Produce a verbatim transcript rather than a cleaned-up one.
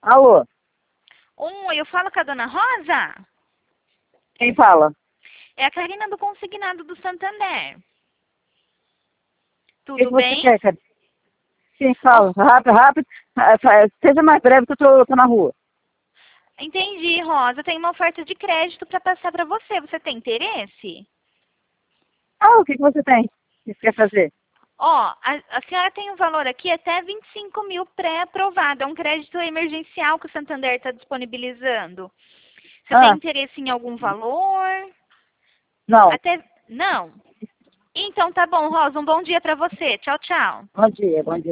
Alô? Oi, eu falo com a dona Rosa? Quem fala? É a Karina do Consignado do Santander. O que, que Tudo você bem? quer, cara? Quem fala? Rápido, rápido. Ah, fa- Seja mais breve que eu tô, tô na rua. Entendi, Rosa. Tem uma oferta de crédito para passar para você. Você tem interesse? Ah, o que, que você tem? O que você quer fazer? Ó, a, a senhora tem um valor aqui até vinte e cinco mil pré-aprovado. É um crédito emergencial que o Santander está disponibilizando. Você tem Ah, interesse em algum valor? não. Até. Não? Então tá bom, Rosa. Um bom dia para você. Tchau, tchau. Bom dia, bom dia.